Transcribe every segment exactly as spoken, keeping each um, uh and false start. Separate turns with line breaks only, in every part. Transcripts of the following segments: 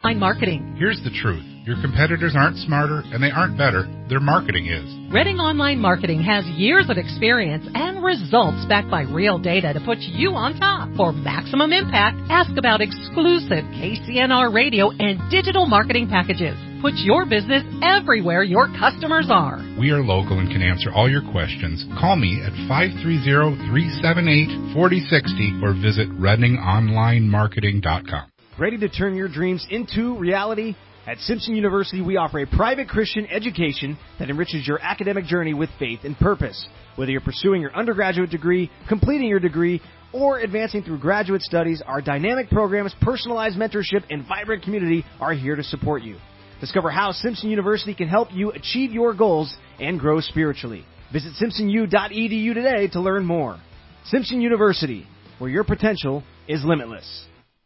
Online Marketing.
Here's the truth. Your competitors aren't smarter and they aren't better. Their marketing is.
Redding Online Marketing has years of experience and results backed by real data to put you on top. For maximum impact, ask about exclusive K C N R radio and digital marketing packages. Put your business everywhere your customers are.
We are local and can answer all your questions. Call me at five three zero, three seven eight, four zero six zero or visit redding online marketing dot com.
Ready to turn your dreams into reality? At Simpson University, we offer a private Christian education that enriches your academic journey with faith and purpose. Whether you're pursuing your undergraduate degree, completing your degree, or advancing through graduate studies, our dynamic programs, personalized mentorship, and vibrant community are here to support you. Discover how Simpson University can help you achieve your goals and grow spiritually. Visit simpson u dot e d u today to learn more. Simpson University, where your potential is limitless.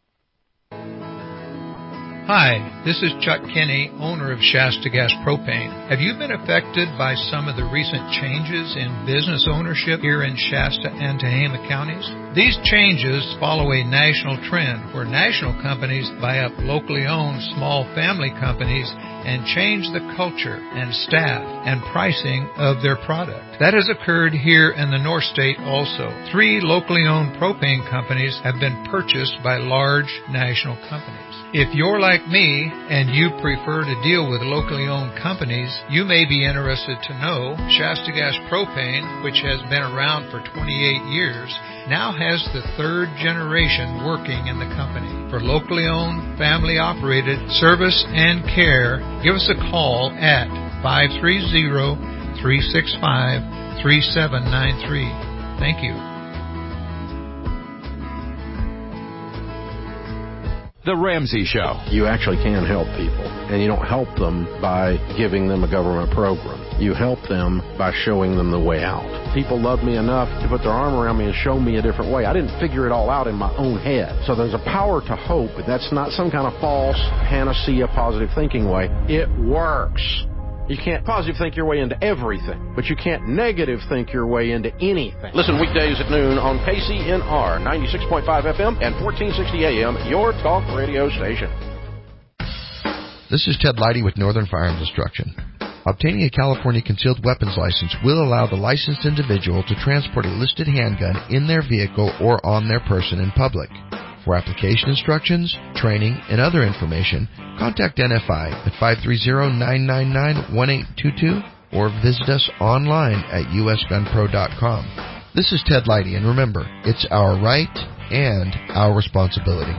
Hi, this is Chuck Kinney, owner of Shasta Gas Propane. Have you been affected by some of the recent changes in business ownership here in Shasta and Tehama counties? These changes follow a national trend where national companies buy up locally owned small family companies and change the culture and staff and pricing of their product. That has occurred here in the North State also. Three locally owned propane companies have been purchased by large national companies. If you're like me and you prefer to deal with locally owned companies, you may be interested to know Shasta Gas Propane, which has been around for twenty-eight years, now has the third generation working in the company. For locally owned, family operated service and care, give us a call at five three zero, three six five, three seven nine three. Thank you.
The Ramsey Show.
You actually can help people, and you don't help them by giving them a government program. You help them by showing them the way out. People love me enough to put their arm around me and show me a different way. I didn't figure it all out in my own head. So there's a power to hope, but that's not some kind of false panacea positive thinking way. It works. You can't positive think your way into everything, but you can't negative think your way into anything. Listen weekdays at noon on K C N R ninety-six point five F M and fourteen sixty A M, your talk radio station.
This is Ted Leidy with Northern Firearms Instruction. Obtaining a California concealed weapons license will allow the licensed individual to transport a listed handgun in their vehicle or on their person in public. For application instructions, training, and other information, contact N F I at five three zero, nine nine nine, one eight two two or visit us online at u s gun pro dot com. This is Ted Leidy, and remember, it's our right and our responsibility.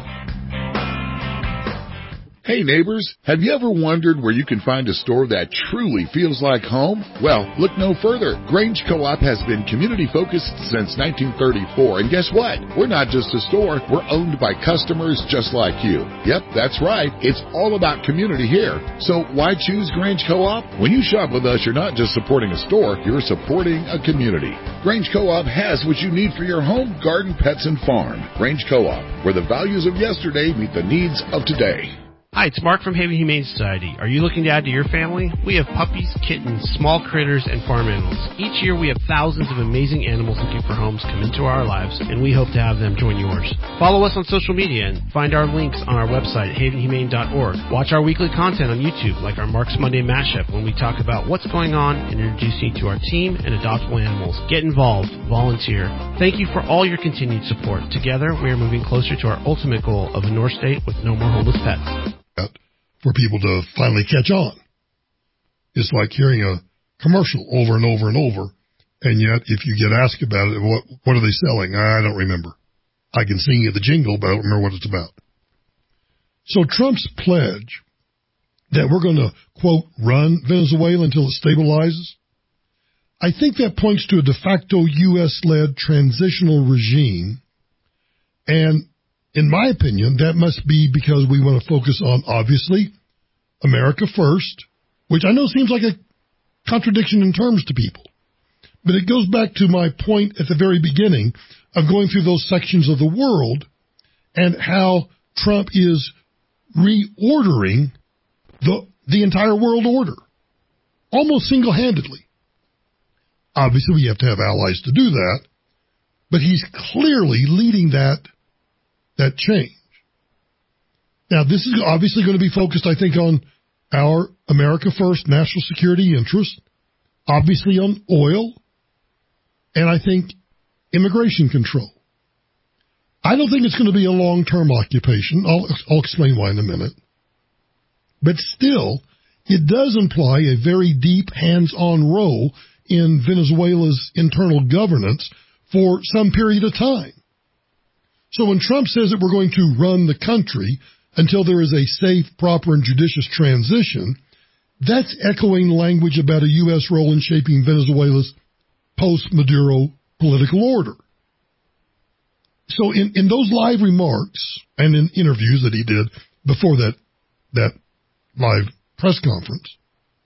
Hey neighbors, have you ever wondered where you can find a store that truly feels like home? Well, look no further. Grange Co-op has been community focused since nineteen thirty-four, and guess what? We're not just a store, we're owned by customers just like you. Yep, that's right. It's all about community here. So why choose Grange Co-op? When you shop with us, you're not just supporting a store, you're supporting a community. Grange Co-op has what you need for your home, garden, pets, and farm. Grange Co-op, where the values of yesterday meet the needs of today.
Hi, it's Mark from Haven Humane Society. Are you looking to add to your family? We have puppies, kittens, small critters, and farm animals. Each year we have thousands of amazing animals looking for homes come into our lives, and we hope to have them join yours. Follow us on social media and find our links on our website, haven humane dot org. Watch our weekly content on YouTube, like our Mark's Monday Mashup, when we talk about what's going on and introduce you to our team and adoptable animals. Get involved. Volunteer. Thank you for all your continued support. Together, we are moving closer to our ultimate goal of a North State with no more homeless pets.
For people to finally catch on. It's like hearing a commercial over and over and over, and yet if you get asked about it, what what are they selling? I don't remember. I can sing you the jingle, but I don't remember what it's about. So Trump's pledge that we're going to, quote, run Venezuela until it stabilizes, I think that points to a de facto U S-led transitional regime, and in my opinion, that must be because we want to focus on, obviously, America first, which I know seems like a contradiction in terms to people. But it goes back to my point at the very beginning of going through those sections of the world and how Trump is reordering the, the entire world order, almost single-handedly. Obviously, we have to have allies to do that, but he's clearly leading that that change. Now, this is obviously going to be focused, I think, on our America First national security interest, obviously on oil, and I think immigration control. I don't think it's going to be a long-term occupation. I'll, I'll explain why in a minute. But still, it does imply a very deep hands-on role in Venezuela's internal governance for some period of time. So when Trump says that we're going to run the country until there is a safe, proper, and judicious transition, that's echoing language about a U S role in shaping Venezuela's post-Maduro political order. So in, in those live remarks and in interviews that he did before that, that live press conference,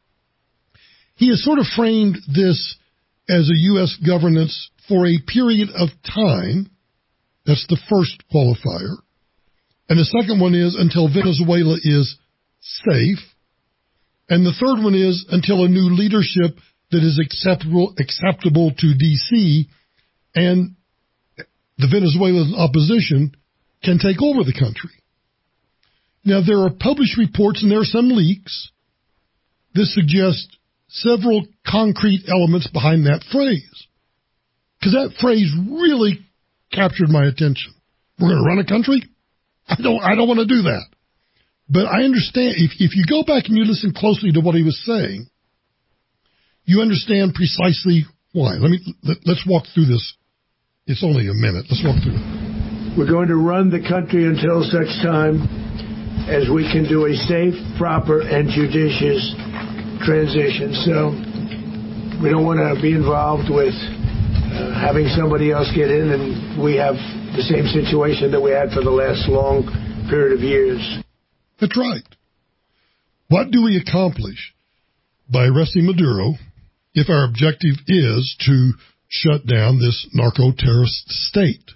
he has sort of framed this as a U S governance for a period of time. That's the first qualifier. And the second one is until Venezuela is safe. And the third one is until a new leadership that is acceptable, acceptable to D C and the Venezuelan opposition can take over the country. Now, there are published reports and there are some leaks that suggest several concrete elements behind that phrase. Because that phrase really captured my attention. We're going to run a country? I don't, I don't want to do that. But I understand, if, if you go back and you listen closely to what he was saying, you understand precisely why. Let me, let, let's walk through this. It's only a minute. Let's walk through it.
We're going to run the country until such time as we can do a safe, proper, and judicious transition. So we don't want to be involved with uh, having somebody else get in and we have the same situation that we had for the last long period of years.
That's right. What do we accomplish by arresting Maduro if our objective is to shut down this narco-terrorist state?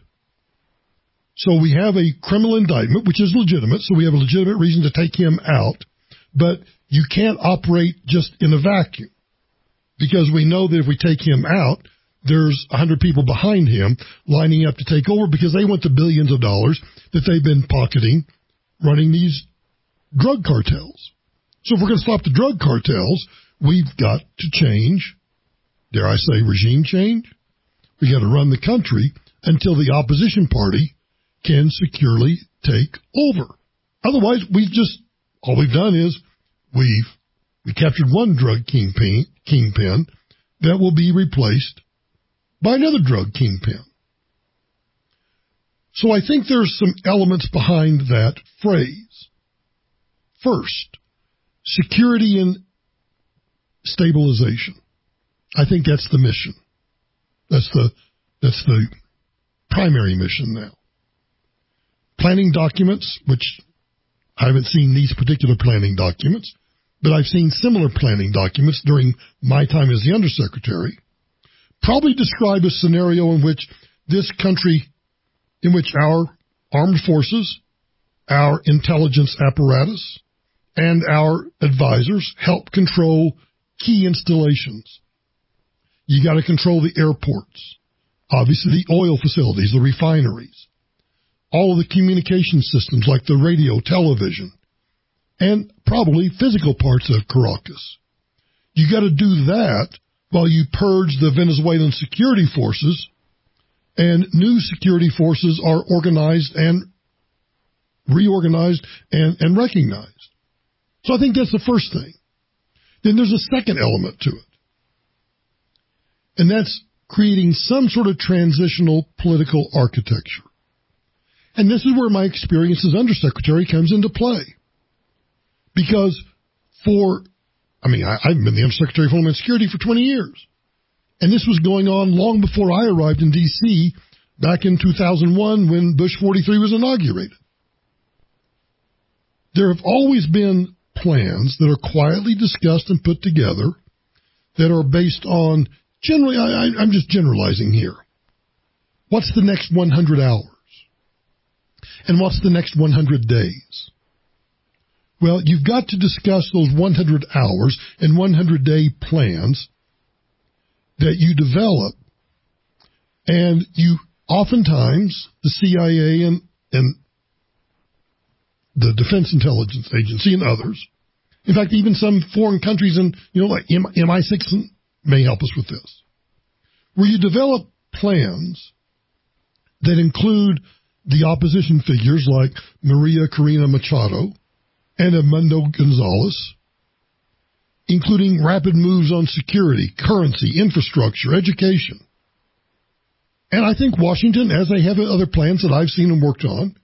So we have a criminal indictment, which is legitimate, so we have a legitimate reason to take him out, but you can't operate just in a vacuum, because we know that if we take him out, there's one hundred people behind him lining up to take over because they want the billions of dollars that they've been pocketing running these drug cartels. So if we're going to stop the drug cartels, we've got to change, dare I say, regime change. We got to run the country until the opposition party can securely take over. Otherwise, we've just, all we've done is we've, we captured one drug kingpin, kingpin that will be replaced by another drug kingpin. So I think there's some elements behind that phrase. First, security and stabilization. I think that's the mission. That's the, that's the primary mission now. Planning documents, which I haven't seen these particular planning documents, but I've seen similar planning documents during my time as the undersecretary, probably describe a scenario in which this country, in which our armed forces, our intelligence apparatus, and our advisors help control key installations. You got to control the airports, obviously the oil facilities, the refineries, all of the communication systems like the radio, television, and probably physical parts of Caracas. You got to do that while you purge the Venezuelan security forces, and new security forces are organized and reorganized and, and recognized. So I think that's the first thing. Then there's a second element to it, and that's creating some sort of transitional political architecture. And this is where my experience as undersecretary comes into play. Because for, I mean, I, I've been the undersecretary for Homeland Security for twenty years. And this was going on long before I arrived in D C back in two thousand one when Bush forty-three was inaugurated. There have always been plans that are quietly discussed and put together that are based on, generally, I, I, I'm just generalizing here. What's the next one hundred hours? And what's the next one hundred days? Well, you've got to discuss those one hundred hours and one hundred day plans that you develop. And you, oftentimes, the C I A and, and the Defense Intelligence Agency and others. In fact, even some foreign countries, and you know, like M I six may help us with this, where you develop plans that include the opposition figures like Maria Corina Machado and Edmundo Gonzalez, including rapid moves on security, currency, infrastructure, education. And I think Washington, as they have other plans that I've seen and worked on,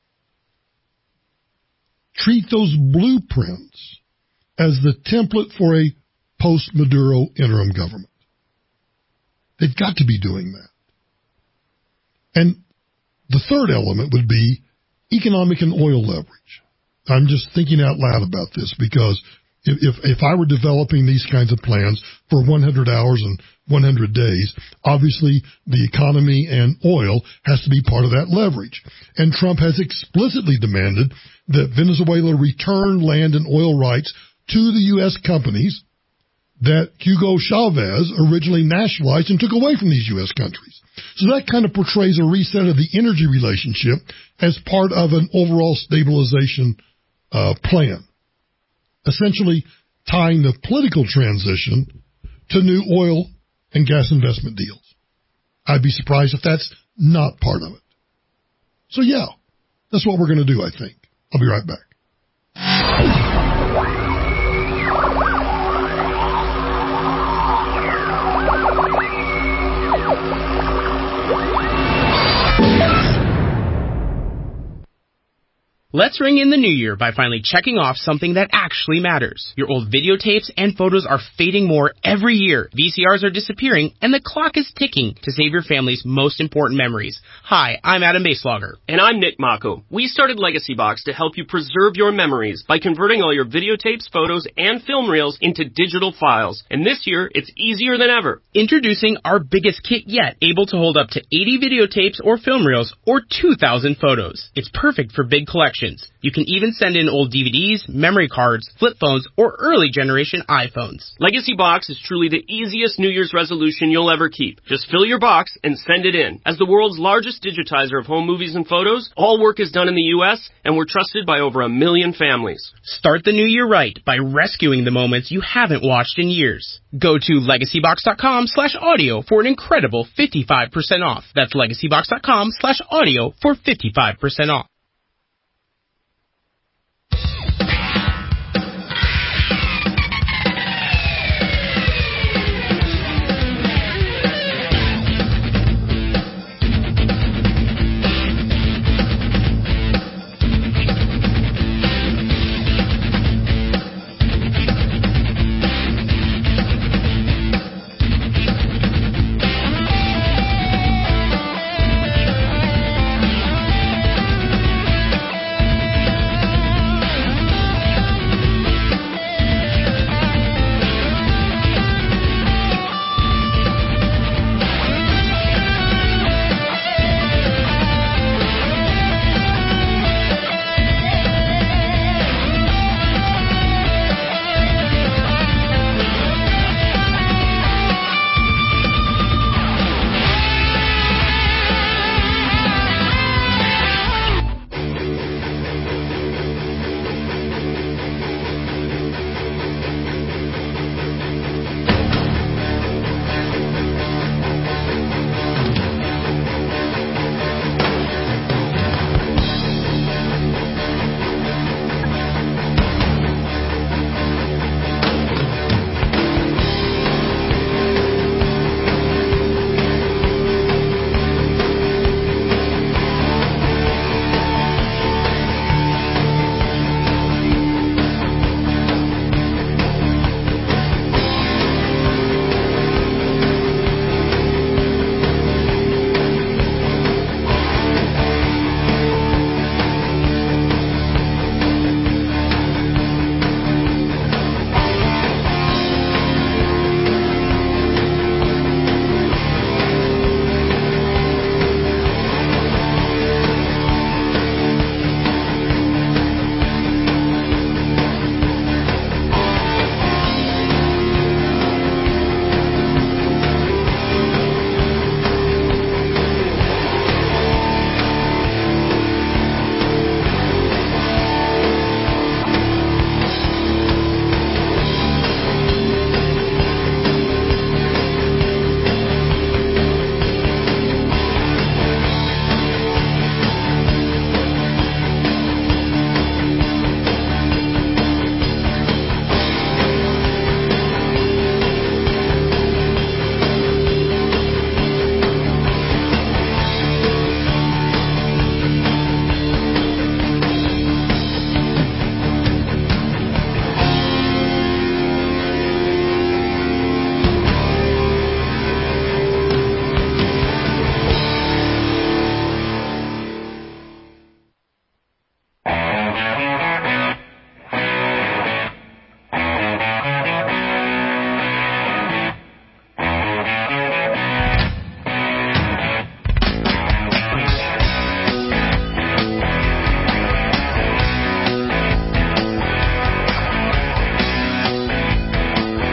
treat those blueprints as the template for a post-Maduro interim government. They've got to be doing that. And the third element would be economic and oil leverage. I'm just thinking out loud about this because if, if, if I were developing these kinds of plans for one hundred hours and one hundred days, obviously the economy and oil has to be part of that leverage. And Trump has explicitly demanded that Venezuela return land and oil rights to the U S companies that Hugo Chavez originally nationalized and took away from these U S countries. So that kind of portrays a reset of the energy relationship as part of an overall stabilization uh, plan, essentially tying the political transition to new oil and gas investment deals. I'd be surprised if that's not part of it. So yeah, that's what we're going to do, I think. I'll be right back.
Let's ring in the new year by finally checking off something that actually matters. Your old videotapes and photos are fading more every year. V C Rs are disappearing, and the clock is ticking to save your family's most important memories. Hi, I'm Adam Baselogger.
And I'm Nick Mako. We started Legacy Box to help you preserve your memories by converting all your videotapes, photos, and film reels into digital files. And this year, it's easier than ever.
Introducing our biggest kit yet, able to hold up to eighty videotapes or film reels or two thousand photos. It's perfect for big collections. You can even send in old D V Ds, memory cards, flip phones, or early generation iPhones.
Legacy Box is truly the easiest New Year's resolution you'll ever keep. Just fill your box and send it in. As the world's largest digitizer of home movies and photos, all work is done in the U S, and we're trusted by over a million families.
Start the new year right by rescuing the moments you haven't watched in years. Go to legacybox.com slash audio for an incredible fifty-five percent off. That's legacybox.com slash audio for fifty-five percent off.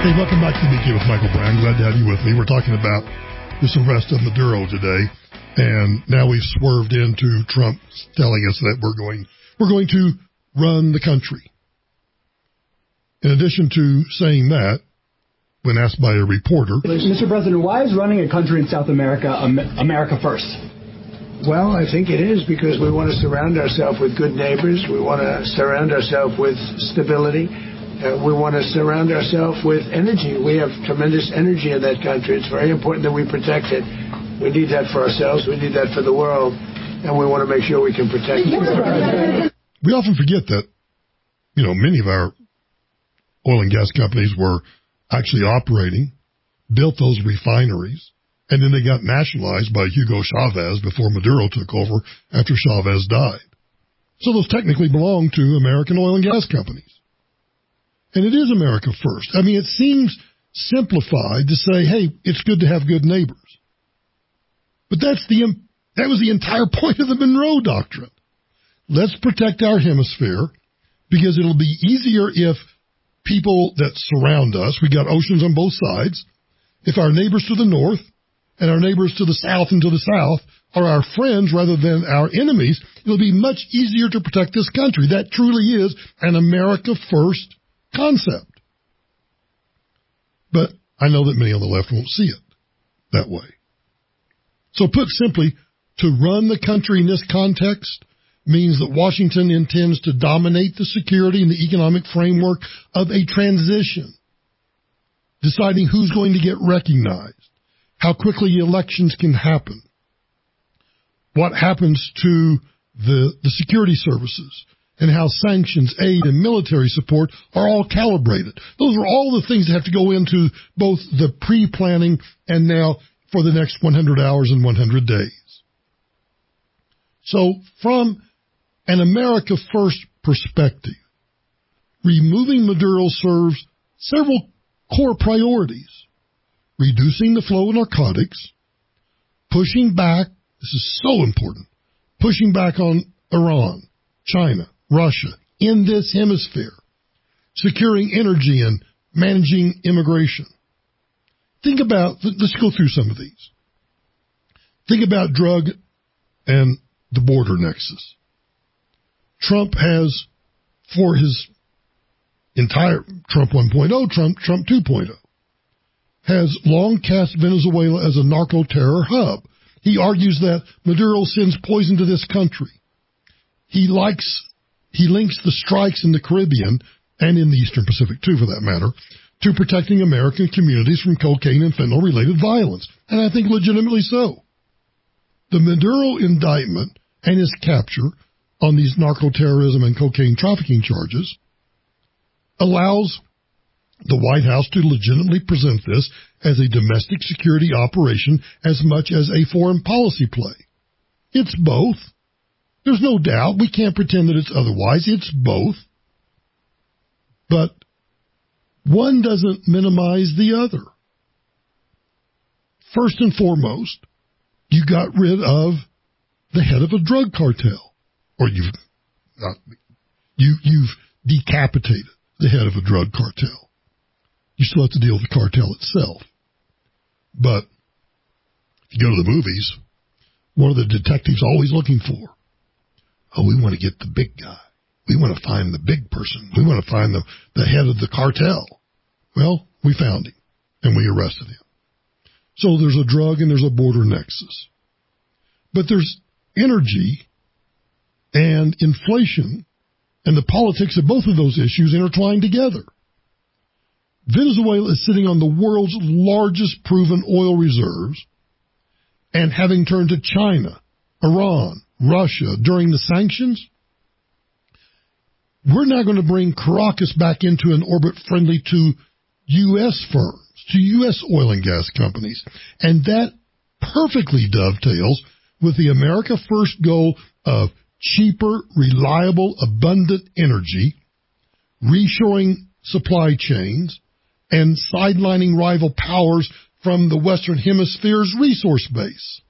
Hey, welcome back to the B K with Michael Brown. Glad to have you with me. We're talking about this arrest of Maduro today, and now we've swerved into Trump telling us that we're going we're going to run the country. In addition to saying that, when asked by a reporter,
Mister President, why is running a country in South America America first?
Well, I think it is because we want to surround ourselves with good neighbors. We want to surround ourselves with stability. Uh, we want to surround ourselves with energy. We have tremendous energy in that country. It's very important that we protect it. We need that for ourselves. We need that for the world. And we want to make sure we can protect it.
We often forget that, you know, many of our oil and gas companies were actually operating, built those refineries, and then they got nationalized by Hugo Chavez before Maduro took over after Chavez died. So those technically belong to American oil and gas companies. And it is America first. I mean, it seems simplified to say, hey, it's good to have good neighbors. But that's the that was the entire point of the Monroe Doctrine. Let's protect our hemisphere because it'll be easier if people that surround us, we got oceans on both sides, if our neighbors to the north and our neighbors to the south and to the south are our friends rather than our enemies, it'll be much easier to protect this country. That truly is an America first concept. But I know that many on the left won't see it that way. So put simply, to run the country in this context means that Washington intends to dominate the security and the economic framework of a transition, deciding who's going to get recognized, how quickly elections can happen, what happens to the, the security services, and how sanctions, aid, and military support are all calibrated. Those are all the things that have to go into both the pre-planning and now for the next one hundred hours and one hundred days. So from an America First perspective, removing Maduro serves several core priorities. Reducing the flow of narcotics, pushing back, this is so important, pushing back on Iran, China, Russia, in this hemisphere, securing energy and managing immigration. Think about, let's go through some of these. Think about drug and the border nexus. Trump has, for his entire Trump one point oh, Trump, Trump two point oh, has long cast Venezuela as a narco-terror hub. He argues that Maduro sends poison to this country. He likes, he links the strikes in the Caribbean, and in the Eastern Pacific too for that matter, to protecting American communities from cocaine and fentanyl-related violence. And I think legitimately so. The Maduro indictment and his capture on these narco-terrorism and cocaine trafficking charges allows the White House to legitimately present this as a domestic security operation as much as a foreign policy play. It's both. There's no doubt. We can't pretend that it's otherwise. It's both. But one doesn't minimize the other. First and foremost, you got rid of the head of a drug cartel. Or you've not, you, you've decapitated the head of a drug cartel. You still have to deal with the cartel itself. But if you go to the movies, what are the detectives always looking for? Oh, we want to get the big guy. We want to find the big person. We want to find the, the head of the cartel. Well, we found him, and we arrested him. So there's a drug and there's a border nexus. But there's energy and inflation and the politics of both of those issues intertwined together. Venezuela is sitting on the world's largest proven oil reserves, and having turned to China, Iran, Russia during the sanctions, we're now going to bring Caracas back into an orbit friendly to U S firms, to U S oil and gas companies. And that perfectly dovetails with the America First goal of cheaper, reliable, abundant energy, reshoring supply chains, and sidelining rival powers from the Western Hemisphere's resource base.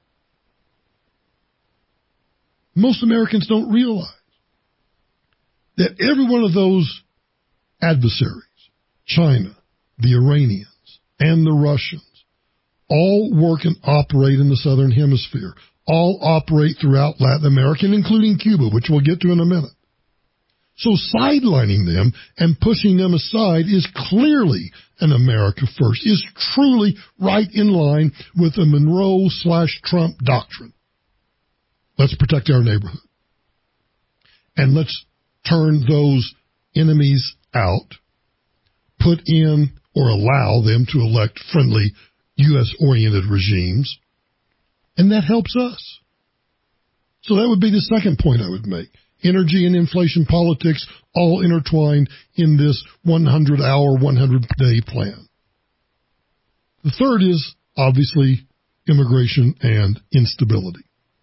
Most Americans don't realize that every one of those adversaries, China, the Iranians, and the Russians all work and operate in the Southern Hemisphere, all operate throughout Latin America, including Cuba, which we'll get to in a minute. So sidelining them and pushing them aside is clearly an America first, is truly right in line with the Monroe slash Trump doctrine. Let's protect our neighborhood. And let's turn those enemies out, put in or allow them to elect friendly U S-oriented regimes, and that helps us. So that would be the second point I would make. Energy and inflation politics all intertwined in this one hundred hour, one hundred day plan. The third is, obviously, immigration and instability.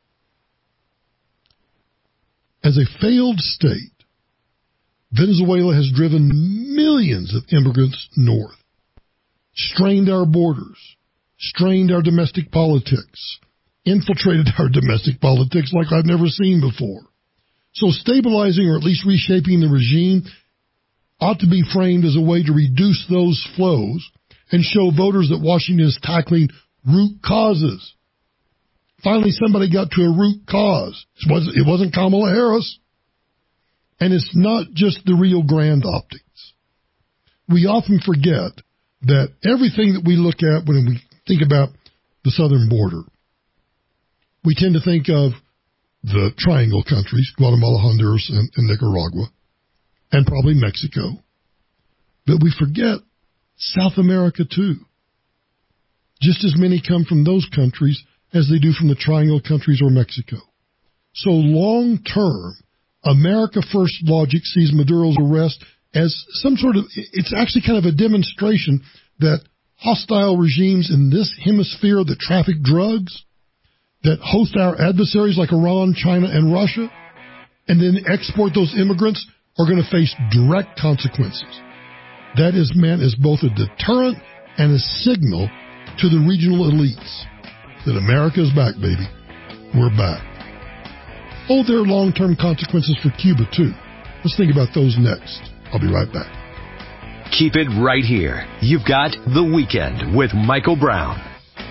As a failed state, Venezuela has driven millions of immigrants north, strained our borders, strained our domestic politics, infiltrated our domestic politics like I've never seen before. So stabilizing or at least reshaping the regime ought to be framed as a way to reduce those flows and show voters that Washington is tackling root causes. Finally, somebody got to a root cause. It wasn't, it wasn't Kamala Harris. And it's not just the Rio Grande optics. We often forget that everything that we look at when we think about the southern border, we tend to think of the triangle countries, Guatemala, Honduras, and, and Nicaragua, and probably Mexico. But we forget South America too. Just as many come from those countries as they do from the triangle countries or Mexico. So long term, America First logic sees Maduro's arrest as some sort of, it's actually kind of a demonstration that hostile regimes in this hemisphere that traffic drugs, that host our adversaries like Iran, China, and Russia, and then export those immigrants are going to face direct consequences. That is meant as both a deterrent and a signal to the regional elites that America is back, baby. We're back. Oh, there are long-term consequences for Cuba, too. Let's think about those next. I'll be right back.
Keep it right here. You've got The Weekend with Michael Brown.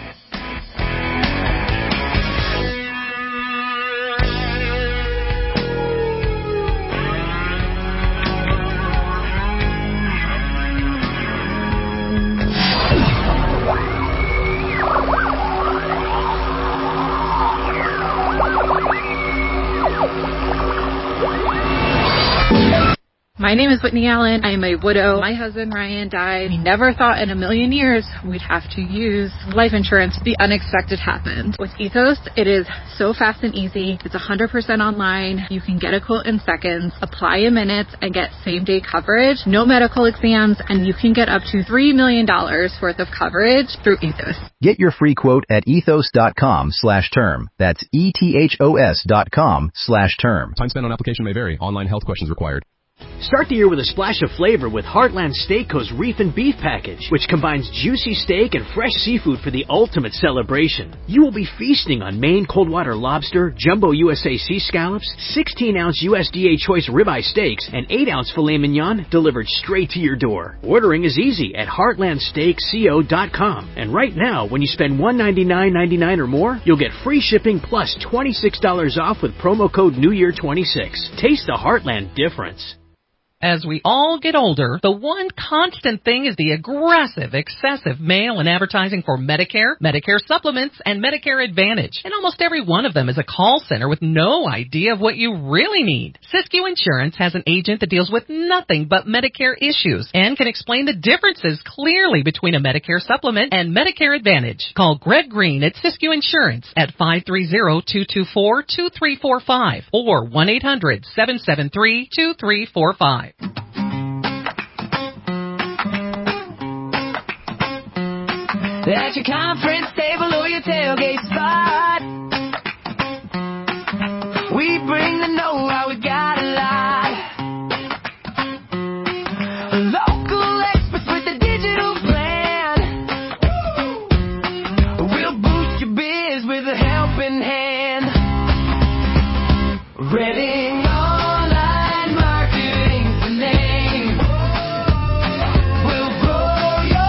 My name is Whitney Allen. I am a widow. My husband, Ryan, died. We never thought in a million years we'd have to use life insurance. The unexpected happened. With Ethos, it is so fast and easy. It's one hundred percent online. You can get a quote in seconds, apply in minutes, and get same-day coverage. No medical exams, and you can get up to three million dollars worth of coverage through Ethos.
Get your free quote at ethos.com slash term. That's E-T-H-O-S dot com slash term.
Time spent on application may vary. Online health questions required.
Start the year with a splash of flavor with Heartland Steakco's Reef and Beef Package, which combines juicy steak and fresh seafood for the ultimate celebration. You will be feasting on Maine cold water lobster, jumbo U S A sea scallops, sixteen ounce U S D A choice ribeye steaks, and eight ounce filet mignon delivered straight to your door. Ordering is easy at heartland steak co dot com. And right now, when you spend one hundred ninety-nine dollars and ninety-nine cents or more, you'll get free shipping plus twenty-six dollars off with promo code New Year twenty-six. Taste the Heartland difference.
As we all get older, the one constant thing is the aggressive, excessive mail and advertising for Medicare, Medicare supplements, and Medicare Advantage. And almost every one of them is a call center with no idea of what you really need. Siskiyou Insurance has an agent that deals with nothing but Medicare issues and can explain the differences clearly between a Medicare supplement and Medicare Advantage. Call Greg Green at Siskiyou Insurance at five three zero, two two four, two three four five or one eight hundred, seven seven three, two three four five.
At your conference table or your tailgate spot, we bring the know-how, we got a lot. Local experts with a digital plan. We'll boost your biz with a helping hand. Reading Online Marketing's the name. We'll grow your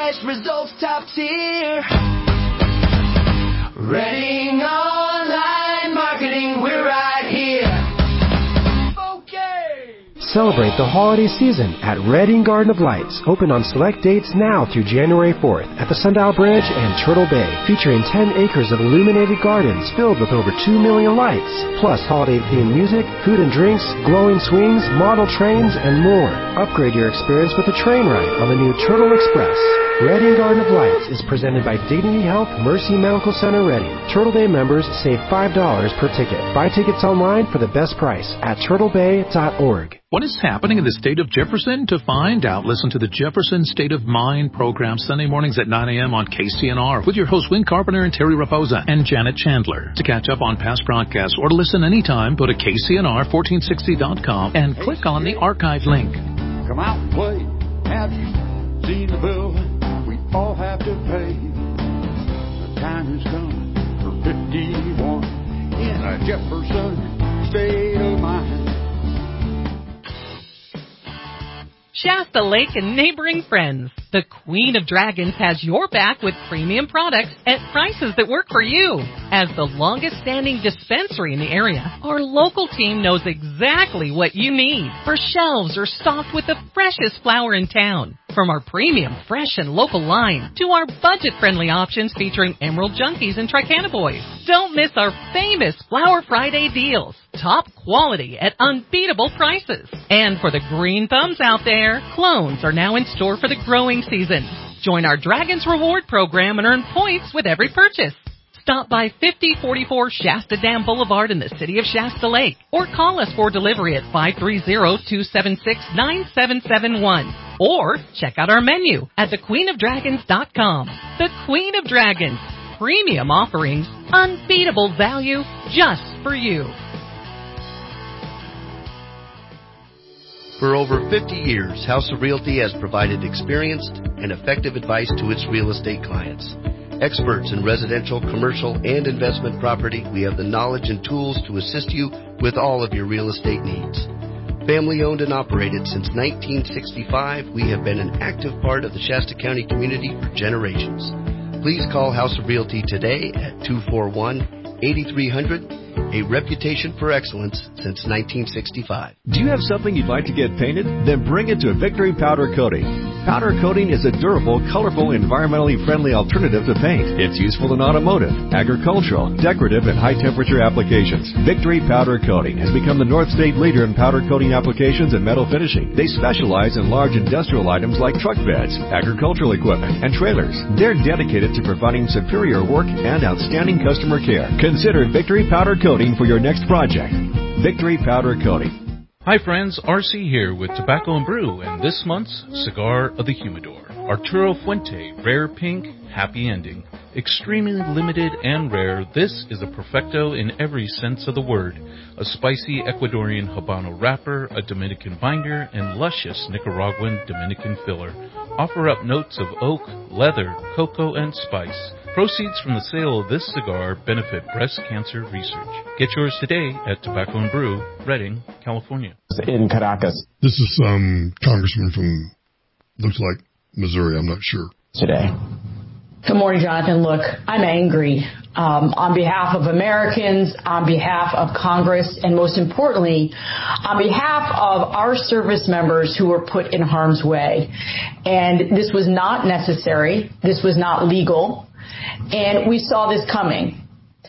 cash, results top tier. Reading Online Marketing, we're right here.
Celebrate the holiday season at Reading Garden of Lights, open on select dates now through January fourth at the Sundial Bridge and Turtle Bay, featuring ten acres of illuminated gardens filled with over two million lights, plus holiday-themed music, food and drinks, glowing swings, model trains, and more. Upgrade your experience with a train ride on the new Turtle Express. Reading Garden of Lights is presented by Dignity Health Mercy Medical Center Reading. Turtle Bay members save five dollars per ticket. Buy tickets online for the best price at turtle bay dot org.
What is happening in the state of Jefferson? To find out, listen to the Jefferson State of Mind program Sunday mornings at nine a.m. on K C N R with your hosts Win Carpenter and Terry Raposa and Janet Chandler. To catch up on past broadcasts or to listen anytime, go to K C N R fourteen sixty dot com and click on the archive link.
Come out and play. Have you seen the bill we all have to pay? The time has come for fifty-one in a Jefferson State of Mind.
Shasta Lake and neighboring friends. The Queen of Dragons has your back with premium products at prices that work for you. As the longest-standing dispensary in the area, our local team knows exactly what you need. Our shelves are stocked with the freshest flower in town. From our premium, fresh, and local line to our budget-friendly options featuring Emerald Junkies and Tricana Boys. Don't miss our famous Flower Friday deals. Top quality at unbeatable prices. And for the green thumbs out there, clones are now in store for the growing season. Join our Dragons Reward program and earn points with every purchase. Stop by fifty forty-four Shasta Dam Boulevard in the city of Shasta Lake or call us for delivery at five three zero, two seven six, nine seven seven one. Or check out our menu at the queen of dragons dot com. The Queen of Dragons. Premium offerings, unbeatable value just for you.
For over fifty years, House of Realty has provided experienced and effective advice to its real estate clients. Experts in residential, commercial, and investment property, we have the knowledge and tools to assist you with all of your real estate needs. Family owned and operated since nineteen sixty-five, we have been an active part of the Shasta County community for generations. Please call House of Realty today at two four one, eight three zero zero. A reputation for excellence since nineteen sixty-five.
Do you have something you'd like to get painted? Then bring it to Victory Powder Coating. Powder coating is a durable, colorful, environmentally friendly alternative to paint. It's useful in automotive, agricultural, decorative, and high-temperature applications. Victory Powder Coating has become the North State leader in powder coating applications and metal finishing. They specialize in large industrial items like truck beds, agricultural equipment, and trailers. They're dedicated to providing superior work and outstanding customer care. Consider Victory Powder Coating for your next project. Victory Powder Coating.
Hi friends, R C here with Tobacco and Brew and this month's Cigar of the Humidor. Arturo Fuente, Rare Pink, Happy Ending. Extremely limited and rare, this is a perfecto in every sense of the word. A spicy Ecuadorian Habano wrapper, a Dominican binder, and luscious Nicaraguan Dominican filler. Offer up notes of oak, leather, cocoa, and spice. Proceeds from the sale of this cigar benefit breast cancer research. Get yours today at Tobacco and Brew, Redding, California.
In Caracas.
This is some congressman from, looks like Missouri, I'm not sure.
Today.
Good morning, Jonathan. Look, I'm angry um, on behalf of Americans, on behalf of Congress, and most importantly, on behalf of our service members who were put in harm's way. And this was not necessary. This was not legal. And we saw this coming.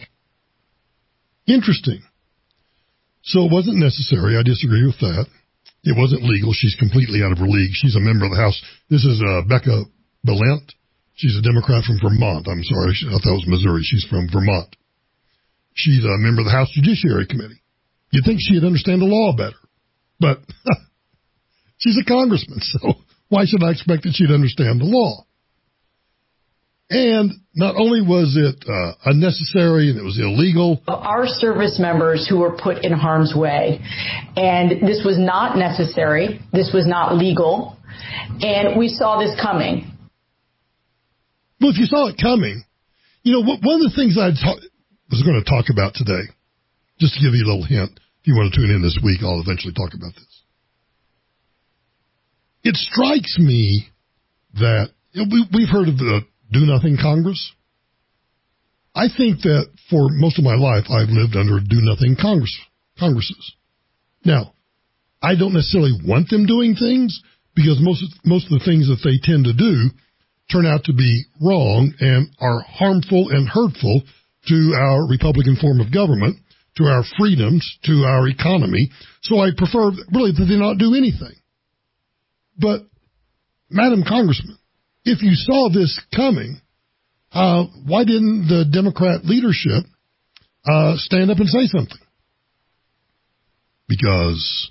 Interesting. So it wasn't necessary. I disagree with that. It wasn't legal. She's completely out of her league. She's a member of the House. This is uh, Becca Balint. She's a Democrat from Vermont. I'm sorry. I thought it was Missouri. She's from Vermont. She's a member of the House Judiciary Committee. You'd think she'd understand the law better. But she's a congressman, so why should I expect that she'd understand the law? And not only was it uh, unnecessary and it was illegal.
Our service members who were put in harm's way. And this was not necessary. This was not legal. And we saw this coming.
Well, if you saw it coming, you know, one of the things I was going to talk about today, just to give you a little hint, if you want to tune in this week, I'll eventually talk about this. It strikes me that we, we've heard of the Do Nothing Congress. I think that for most of my life, I've lived under Do Nothing Congress, Congresses. Now, I don't necessarily want them doing things because most of, most of the things that they tend to do turn out to be wrong and are harmful and hurtful to our Republican form of government, to our freedoms, to our economy. So I prefer really that they not do anything. But, Madam Congressman, if you saw this coming, uh, why didn't the Democrat leadership uh, stand up and say something? Because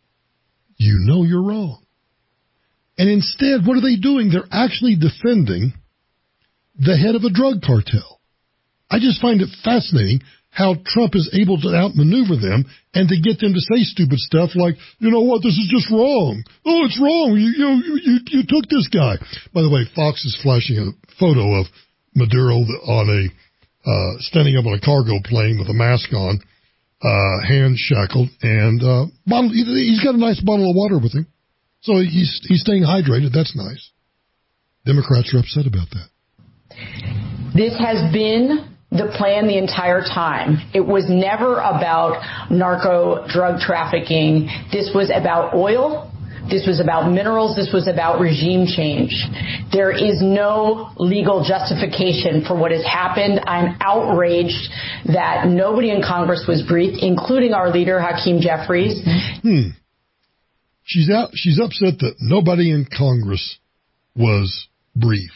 you know you're wrong. And instead, what are they doing? They're actually defending the head of a drug cartel. I just find it fascinating how Trump is able to outmaneuver them and to get them to say stupid stuff like, you know what, this is just wrong. Oh, it's wrong. You, you, you, you took this guy. By the way, Fox is flashing a photo of Maduro on a, uh, standing up on a cargo plane with a mask on, uh, hands shackled, and, uh, bottle, he's got a nice bottle of water with him. So he's, he's staying hydrated. That's nice. Democrats are upset about that.
This has been the plan the entire time. It was never about narco drug trafficking. This was about oil. This was about minerals. This was about regime change. There is no legal justification for what has happened. I'm outraged that nobody in Congress was briefed, including our leader, Hakeem Jeffries.
Hmm. She's out. She's upset that nobody in Congress was briefed.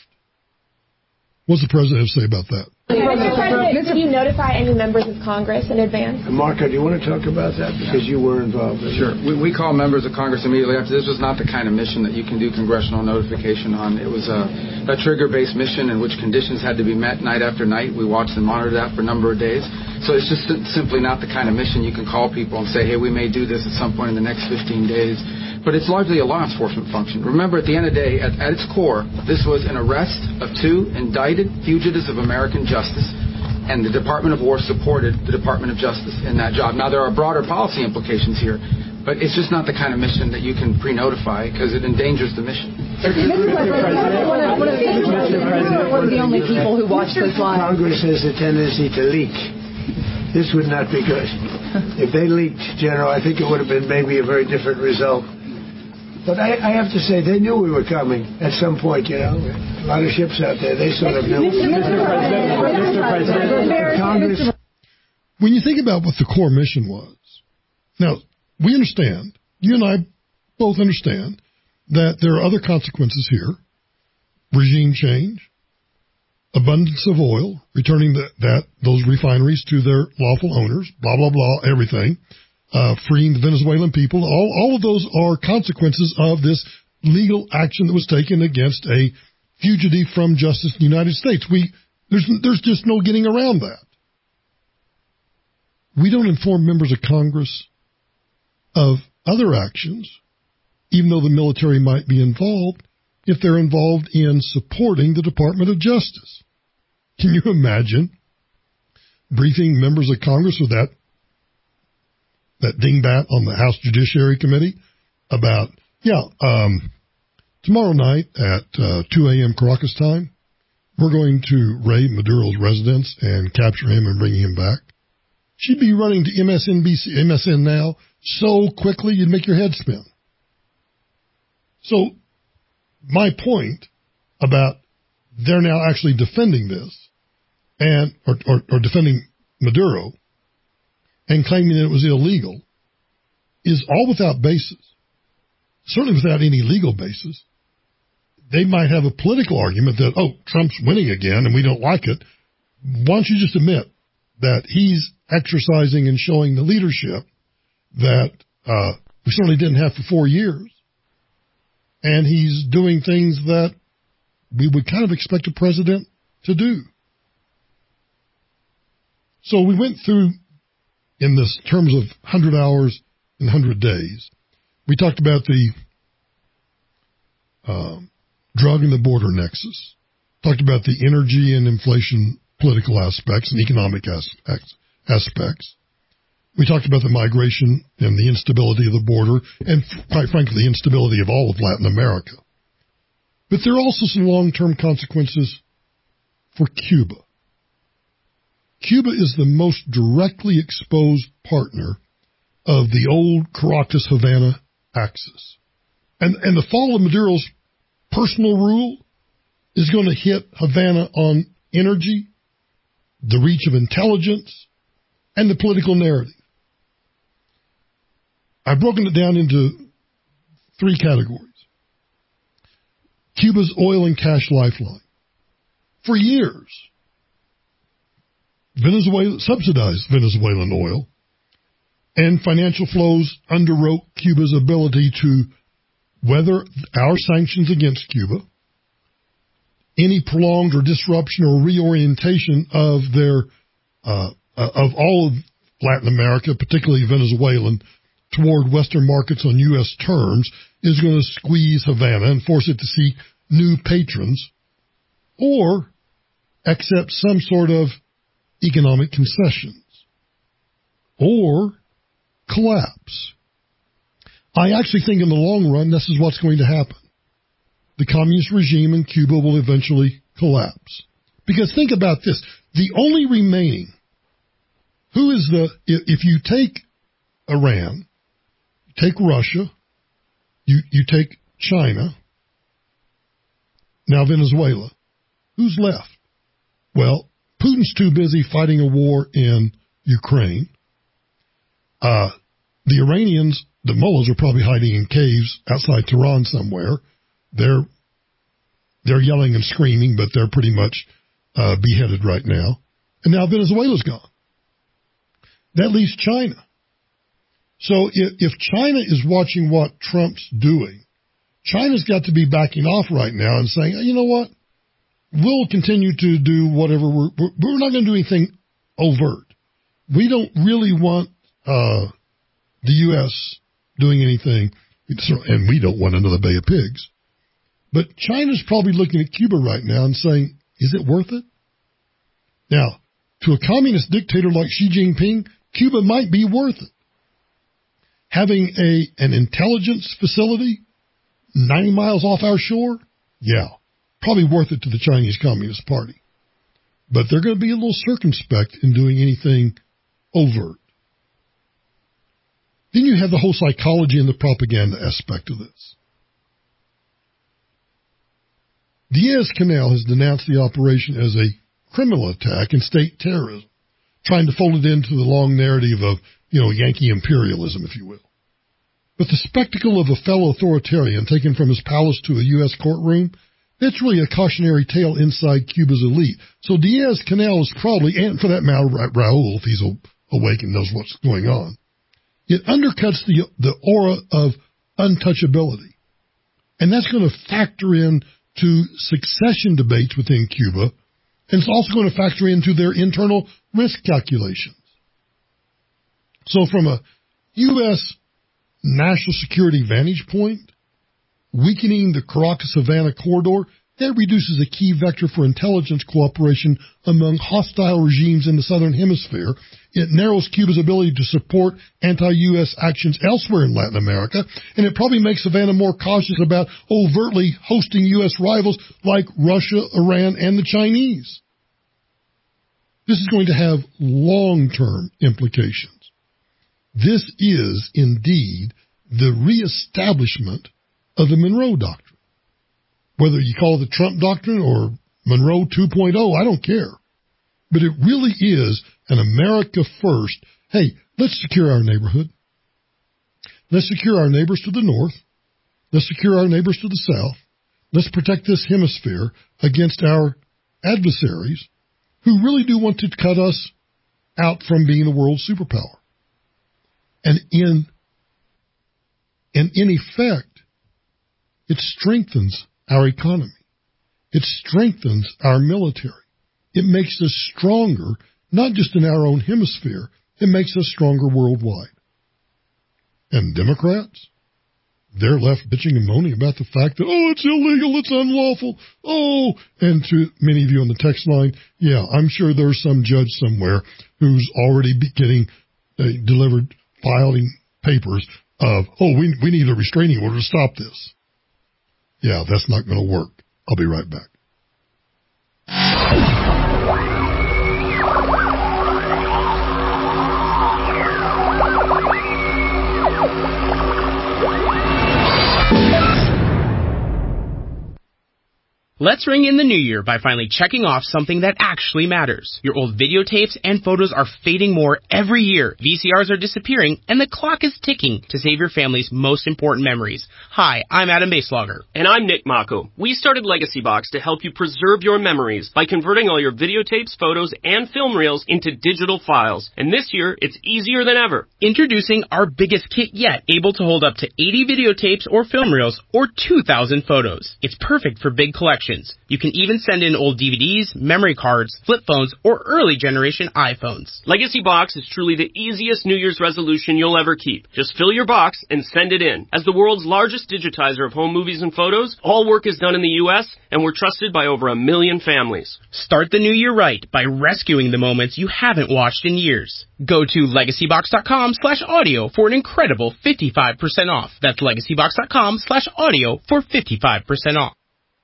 What's the president have to say about that?
Mister President, did you notify any members of Congress in advance?
Marco, do you want to talk about that? Because you were involved in it.
Sure. We, we call members of Congress immediately after. This was not the kind of mission that you can do congressional notification on. It was a, a trigger-based mission in which conditions had to be met night after night. We watched and monitored that for a number of days. So it's just simply not the kind of mission you can call people and say, hey, we may do this at some point in the next fifteen days. But it's largely a law enforcement function. Remember, at the end of the day, at, at its core, this was an arrest of two indicted fugitives of American justice, and the Department of War supported the Department of Justice in that job. Now, there are broader policy implications here, but it's just not the kind of mission that you can pre-notify because it endangers the mission.
Mister President, one of the only people who watch those lives.
Congress has a tendency to leak. This would not be good. If they leaked, General, I think it would have been maybe a very different result. But I, I have to say, they knew we were coming at some point, you know. A lot of ships out there, they sort of knew.
Mister President, Mister President,
Congress.
When you think about what the core mission was, now, we understand, you and I both understand, that there are other consequences here. Regime change, abundance of oil, returning the, that those refineries to their lawful owners, blah, blah, blah, everything. Uh, freeing the Venezuelan people. All, all of those are consequences of this legal action that was taken against a fugitive from justice in the United States. We, there's, there's just no getting around that. We don't inform members of Congress of other actions, even though the military might be involved, if they're involved in supporting the Department of Justice. Can you imagine briefing members of Congress with that that dingbat on the House Judiciary Committee about, yeah, um, tomorrow night at uh, two a.m. Caracas time, we're going to raid Maduro's residence and capture him and bring him back. She'd be running to M S N B C, M S N Now so quickly you'd make your head spin. So my point about they're now actually defending this and or, or, or defending Maduro and claiming that it was illegal is all without basis. Certainly without any legal basis. They might have a political argument that, oh, Trump's winning again and we don't like it. Why don't you just admit that he's exercising and showing the leadership that uh, we certainly didn't have for four years. And he's doing things that we would kind of expect a president to do. So we went through, in this terms of one hundred hours and one hundred days, we talked about the uh, drug and the border nexus, talked about the energy and inflation political aspects and economic as- aspects. We talked about the migration and the instability of the border and, quite frankly, the instability of all of Latin America. But there are also some long-term consequences for Cuba. Cuba is the most directly exposed partner of the old Caracas-Havana axis. And, and the fall of Maduro's personal rule is going to hit Havana on energy, the reach of intelligence, and the political narrative. I've broken it down into three categories. Cuba's oil and cash lifeline. For years, Venezuela subsidized Venezuelan oil, and financial flows underwrote Cuba's ability to weather our sanctions against Cuba, any prolonged or disruption or reorientation of their uh, of all of Latin America, particularly Venezuelan, toward Western markets on U S terms is going to squeeze Havana and force it to seek new patrons or accept some sort of economic concessions or collapse. I actually think in the long run this is what's going to happen. The communist regime in Cuba will eventually collapse. Because think about this. The only remaining, who is the, if you take Iran, take Russia, you, you take China, now Venezuela, who's left? Well, Putin's too busy fighting a war in Ukraine. Uh, the Iranians, the mullahs are probably hiding in caves outside Tehran somewhere. They're they're yelling and screaming, but they're pretty much uh, beheaded right now. And now Venezuela's gone. That leaves China. So if, if China is watching what Trump's doing, China's got to be backing off right now and saying, you know what, we'll continue to do whatever we're, we're not going to do anything overt. We don't really want uh, the U S doing anything, and we don't want another Bay of Pigs. But China's probably looking at Cuba right now and saying, is it worth it? Now, to a communist dictator like Xi Jinping, Cuba might be worth it. Having a an intelligence facility ninety miles off our shore, yeah, probably worth it to the Chinese Communist Party. But they're going to be a little circumspect in doing anything overt. Then you have the whole psychology and the propaganda aspect of this. Diaz-Canel has denounced the operation as a criminal attack and state terrorism, trying to fold it into the long narrative of, you know, Yankee imperialism, if you will. But the spectacle of a fellow authoritarian taken from his palace to a U S courtroom, that's really a cautionary tale inside Cuba's elite. So Diaz-Canel is probably, and for that matter, Ra- Raul, if he's awake and knows what's going on, it undercuts the the aura of untouchability. And that's going to factor in to succession debates within Cuba, and it's also going to factor into their internal risk calculations. So from a U S national security vantage point, weakening the Caracas-Havana corridor, that reduces a key vector for intelligence cooperation among hostile regimes in the southern hemisphere. It narrows Cuba's ability to support anti-U S actions elsewhere in Latin America, and it probably makes Havana more cautious about overtly hosting U S rivals like Russia, Iran, and the Chinese. This is going to have long-term implications. This is indeed the reestablishment of the Monroe Doctrine. Whether you call it the Trump Doctrine or Monroe two point oh, I don't care. But it really is an America first. Hey, let's secure our neighborhood. Let's secure our neighbors to the north. Let's secure our neighbors to the south. Let's protect this hemisphere against our adversaries who really do want to cut us out from being the world superpower. And in, and in effect, it strengthens our economy. It strengthens our military. It makes us stronger, not just in our own hemisphere, it makes us stronger worldwide. And Democrats, they're left bitching and moaning about the fact that, oh, it's illegal, it's unlawful, oh, and to many of you on the text line, yeah, I'm sure there's some judge somewhere who's already getting uh, delivered filing papers of, oh, we we need a restraining order to stop this. Yeah, that's not going to work. I'll be right back.
Let's ring in the new year by finally checking off something that actually matters. Your old videotapes and photos are fading more every year. V C Rs are disappearing, and the clock is ticking to save your family's most important memories. Hi, I'm Adam Baselogger.
And I'm Nick Mako. We started Legacy Box to help you preserve your memories by converting all your videotapes, photos, and film reels into digital files. And this year, it's easier than ever.
Introducing our biggest kit yet, able to hold up to eighty videotapes or film reels or two thousand photos. It's perfect for big collections. You can even send in old D V Ds, memory cards, flip phones, or early generation iPhones.
Legacy Box is truly the easiest New Year's resolution you'll ever keep. Just fill your box and send it in. As the world's largest digitizer of home movies and photos, all work is done in the U S, and we're trusted by over a million families.
Start the new year right by rescuing the moments you haven't watched in years. Go to legacybox.com slash audio for an incredible fifty-five percent off. That's legacybox.com slash audio for fifty-five percent off.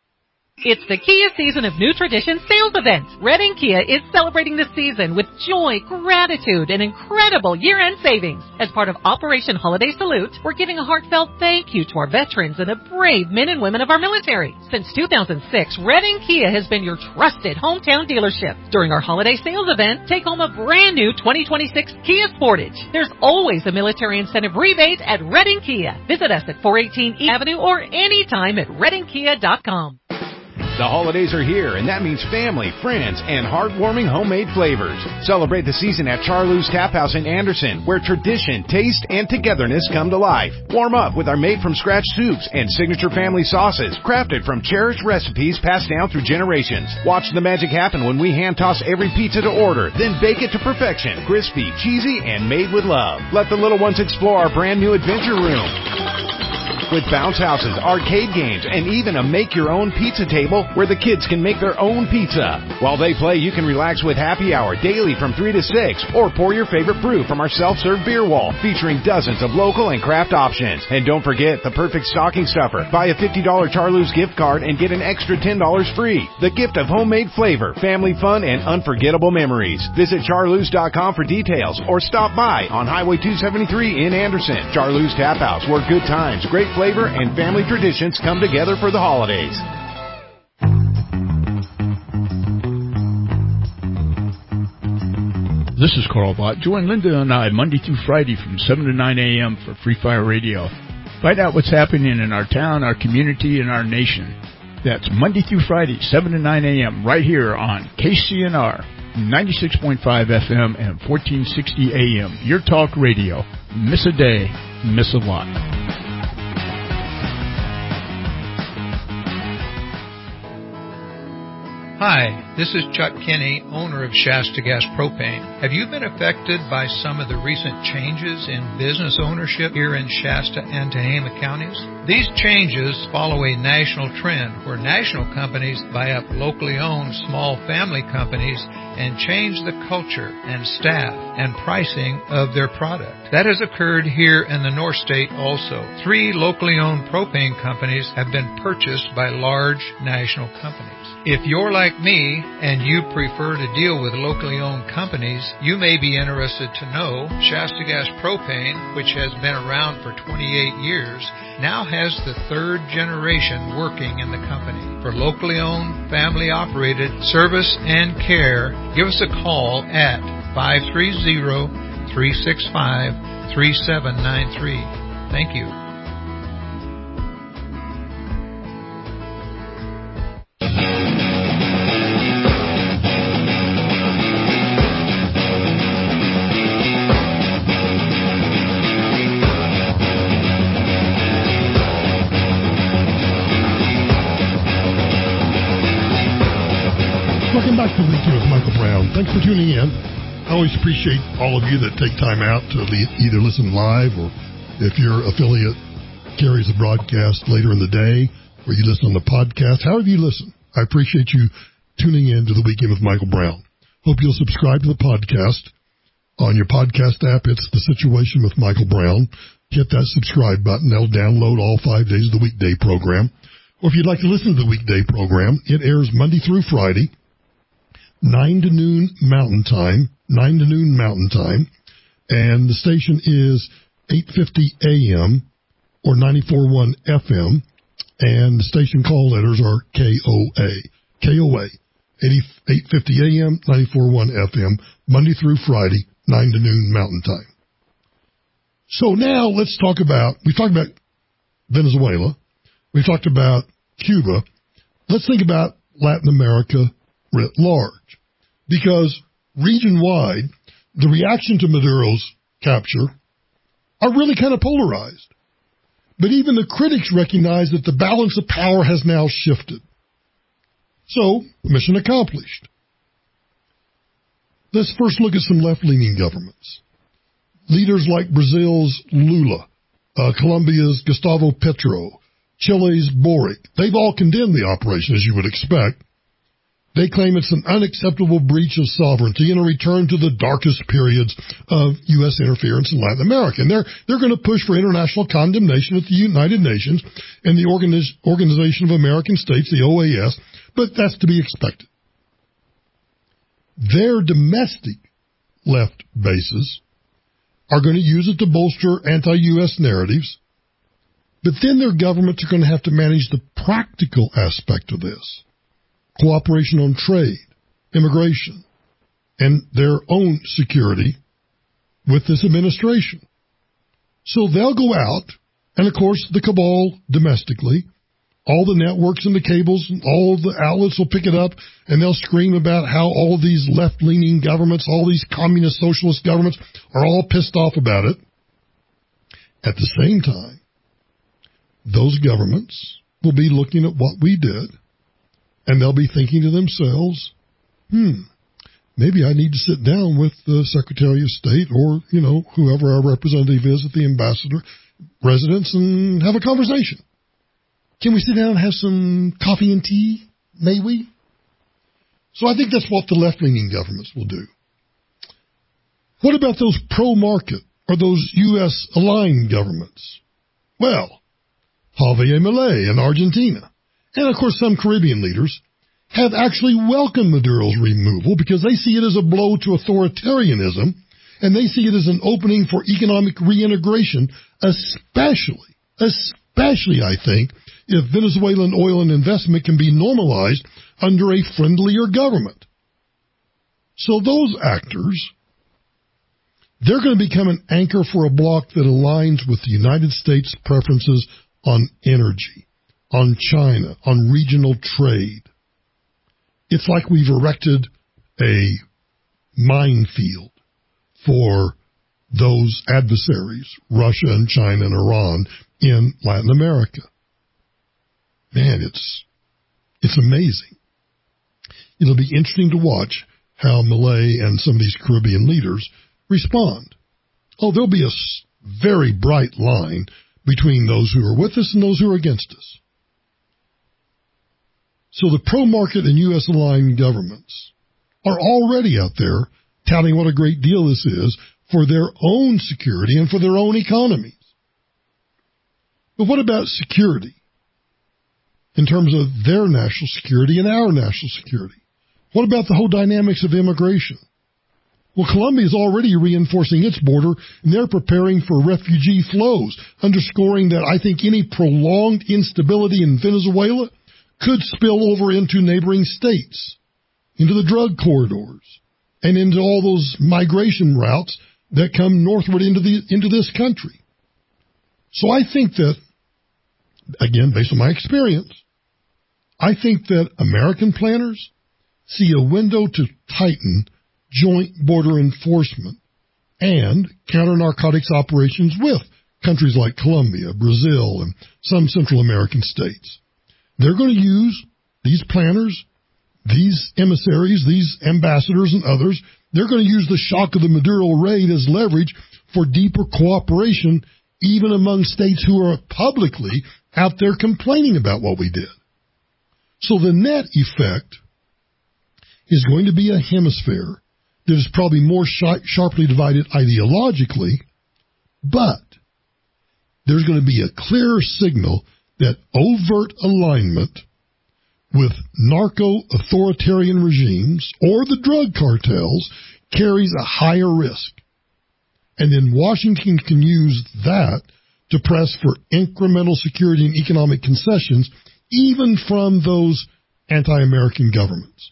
It's the Kia Season of New Tradition sales event. Redding Kia is celebrating the season with joy, gratitude, and incredible year-end savings. As part of Operation Holiday Salute, we're giving a heartfelt thank you to our veterans and the brave men and women of our military. Since two thousand six, Redding Kia has been your trusted hometown dealership. During our holiday sales event, take home a brand new twenty twenty-six Kia Sportage. There's always a military incentive rebate at Redding Kia. Visit us at four eighteen East Avenue or anytime at redding kia dot com.
The holidays are here, and that means family, friends, and heartwarming homemade flavors. Celebrate the season at Charloo's Tap House in Anderson, where tradition, taste, and togetherness come to life. Warm up with our made-from-scratch soups and signature family sauces, crafted from cherished recipes passed down through generations. Watch the magic happen when we hand-toss every pizza to order, then bake it to perfection, crispy, cheesy, and made with love. Let the little ones explore our brand-new adventure room, with bounce houses, arcade games, and even a make-your-own pizza table where the kids can make their own pizza. While they play, you can relax with happy hour daily from three to six, or pour your favorite brew from our self-serve beer wall, featuring dozens of local and craft options. And don't forget the perfect stocking stuffer. Buy a fifty dollars Charloo's gift card and get an extra ten dollars free. The gift of homemade flavor, family fun, and unforgettable memories. Visit charloos dot com for details, or stop by on Highway two seventy-three in Anderson. Charloo's Tap House, where good times, great flavor, and family traditions come together for the holidays.
This is Carl Bott. Join Linda and I Monday through Friday from seven to nine a.m. for Free Fire Radio. Find out what's happening in our town, our community, and our nation. That's Monday through Friday, seven to nine a.m. right here on K C N R, ninety-six point five F M and fourteen sixty A M. Your talk radio. Miss a day, miss a lot.
Hi, this is Chuck Kinney, owner of Shasta Gas Propane. Have you been affected by some of the recent changes in business ownership here in Shasta and Tehama counties? These changes follow a national trend where national companies buy up locally owned small family companies and change the culture and staff and pricing of their product. That has occurred here in the North State also. Three locally owned propane companies have been purchased by large national companies. If you're like me and you prefer to deal with locally owned companies, you may be interested to know Shasta Gas Propane, which has been around for twenty-eight years, now has the third generation working in the company. For locally owned, family operated service and care, give us a call at five three zero, three six five, three seven nine three. Thank you.
Welcome back to the Weekend with Michael Brown. Thanks for tuning in. I always appreciate all of you that take time out to either listen live, or if your affiliate carries a broadcast later in the day, or you listen on the podcast. However you listen, I appreciate you tuning in to the Weekend with Michael Brown. Hope you'll subscribe to the podcast. On your podcast app, it's The Situation with Michael Brown. Hit that subscribe button. They'll download all five days of the weekday program. Or if you'd like to listen to the weekday program, it airs Monday through Friday, nine to noon Mountain Time, nine to noon Mountain Time, and the station is eight fifty A M or ninety-four point one F M, and the station call letters are K O A. K O A, eight fifty A M, ninety-four point one F M, Monday through Friday, nine to noon Mountain Time. So now let's talk about, we talked about Venezuela, we talked about Cuba. Let's think about Latin America writ large, because region-wide, the reaction to Maduro's capture are really kind of polarized. But even the critics recognize that the balance of power has now shifted. So, mission accomplished. Let's first look at some left-leaning governments. Leaders like Brazil's Lula, uh, Colombia's Gustavo Petro, Chile's Boric, they've all condemned the operation, as you would expect. They claim it's an unacceptable breach of sovereignty and a return to the darkest periods of U S interference in Latin America. And they're, they're going to push for international condemnation at the United Nations and the Organiz- Organization of American States, the O A S, but that's to be expected. Their domestic left bases are going to use it to bolster anti-U S narratives, but then their governments are going to have to manage the practical aspect of this. Cooperation on trade, immigration, and their own security with this administration. So they'll go out, and of course the cabal domestically, all the networks and the cables and all the outlets will pick it up, and they'll scream about how all of these left-leaning governments, all these communist socialist governments are all pissed off about it. At the same time, those governments will be looking at what we did, and they'll be thinking to themselves, hmm, maybe I need to sit down with the Secretary of State or, you know, whoever our representative is at the ambassador residence and have a conversation. Can we sit down and have some coffee and tea? May we? So I think that's what the left-leaning governments will do. What about those pro-market or those U S-aligned governments? Well, Javier Milei in Argentina, and of course some Caribbean leaders, have actually welcomed Maduro's removal because they see it as a blow to authoritarianism, and they see it as an opening for economic reintegration, especially, especially, I think, if Venezuelan oil and investment can be normalized under a friendlier government. So those actors, they're going to become an anchor for a bloc that aligns with the United States' preferences on energy, on China, on regional trade. It's like we've erected a minefield for those adversaries, Russia and China and Iran, in Latin America. Man, it's it's amazing. It'll be interesting to watch how Milei and some of these Caribbean leaders respond. Oh, there'll be a very bright line between those who are with us and those who are against us. So the pro-market and U S-aligned governments are already out there touting what a great deal this is for their own security and for their own economies. But what about security in terms of their national security and our national security? What about the whole dynamics of immigration? Well, Colombia is already reinforcing its border, and they're preparing for refugee flows, underscoring that I think any prolonged instability in Venezuela could spill over into neighboring states, into the drug corridors, and into all those migration routes that come northward into the into this country. So I think that, again, based on my experience, I think that American planners see a window to tighten joint border enforcement and counter-narcotics operations with countries like Colombia, Brazil, and some Central American states. They're going to use these planners, these emissaries, these ambassadors and others. They're going to use the shock of the Maduro raid as leverage for deeper cooperation, even among states who are publicly out there complaining about what we did. So the net effect is going to be a hemisphere that is probably more sh- sharply divided ideologically, but there's going to be a clearer signal that overt alignment with narco-authoritarian regimes or the drug cartels carries a higher risk. And then Washington can use that to press for incremental security and economic concessions, even from those anti-American governments.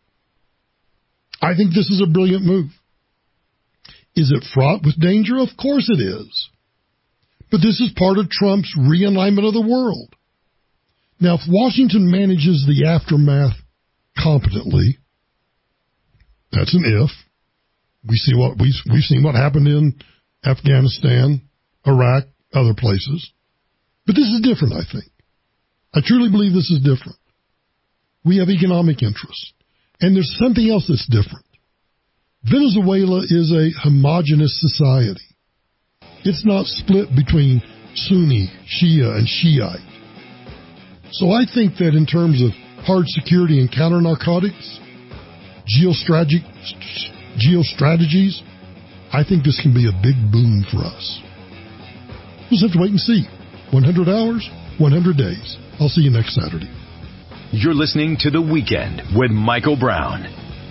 I think this is a brilliant move. Is it fraught with danger? Of course it is. But this is part of Trump's realignment of the world. Now, if Washington manages the aftermath competently, that's an if. We see what we we've seen what happened in Afghanistan, Iraq, other places. But this is different, I think. I truly believe this is different. We have economic interests. And there's something else that's different. Venezuela is a homogenous society. It's not split between Sunni, Shia, and Shiite. So I think that in terms of hard security and counter-narcotics, geostrategic, geostrategies, I think this can be a big boon for us. We'll just have to wait and see. one hundred hours, one hundred days. I'll see you next Saturday.
You're listening to The Weekend with Michael Brown.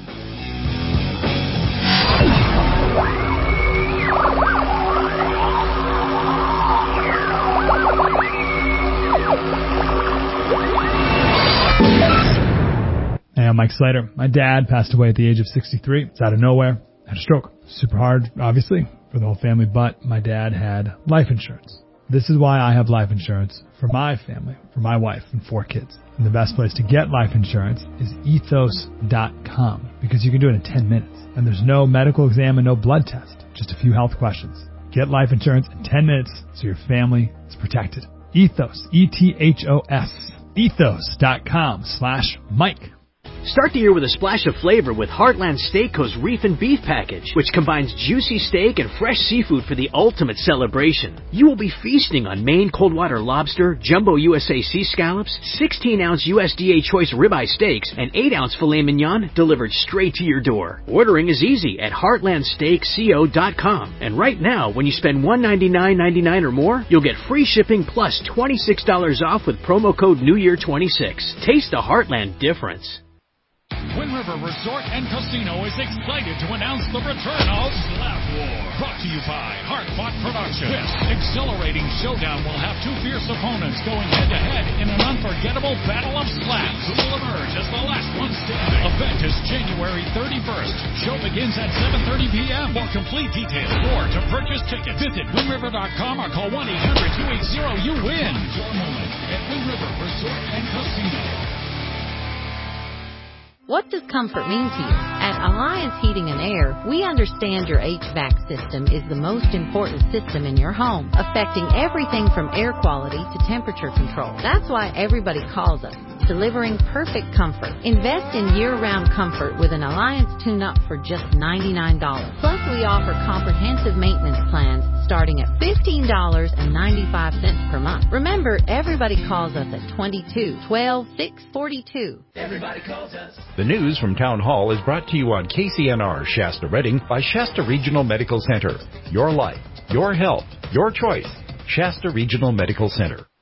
Hey, I'm Mike Slater. My dad passed away at the age of sixty-three. It's out of nowhere. Had a stroke. Super hard, obviously, for the whole family, but my dad had life insurance. This is why I have life insurance for my family, for my wife and four kids. And the best place to get life insurance is ethos dot com, because you can do it in ten minutes. And there's no medical exam and no blood test, just a few health questions. Get life insurance in ten minutes so your family is protected. Ethos, E T H O S, ethos dot com slash Mike.
Start the year with a splash of flavor with Heartland Steakho's Reef and Beef Package, which combines juicy steak and fresh seafood for the ultimate celebration. You will be feasting on Maine cold water lobster, jumbo U S A sea scallops, sixteen ounce U S D A choice ribeye steaks, and eight ounce filet mignon delivered straight to your door. Ordering is easy at heartland steak co dot com. And right now, when you spend one hundred ninety-nine ninety-nine or more, you'll get free shipping plus twenty-six dollars off with promo code New Year twenty-six. Taste the Heartland difference.
Wind River Resort and Casino is excited to announce the return of Slap War. Brought to you by Heartbot Productions. This exhilarating showdown will have two fierce opponents going head-to-head in an unforgettable battle of slaps. Who will emerge as the last one standing? Event is January thirty-first. Show begins at seven thirty p.m. For complete details or to purchase tickets, visit wind river dot com or call one eight hundred two eight zero you win. Your moment at Wind River Resort and Casino.
What does comfort mean to you? At Alliance Heating and Air, we understand your H V A C system is the most important system in your home, affecting everything from air quality to temperature control. That's why everybody calls us, delivering perfect comfort. Invest in year-round comfort with an Alliance tune-up for just ninety-nine dollars. Plus, we offer comprehensive maintenance plans starting at fifteen dollars and ninety-five cents per month. Remember, everybody calls us at twenty-two twelve six forty-two.
Everybody calls us.
The news from Town Hall is brought to you on K C N R Shasta Redding by Shasta Regional Medical Center. Your life, your health, your choice. Shasta Regional Medical Center.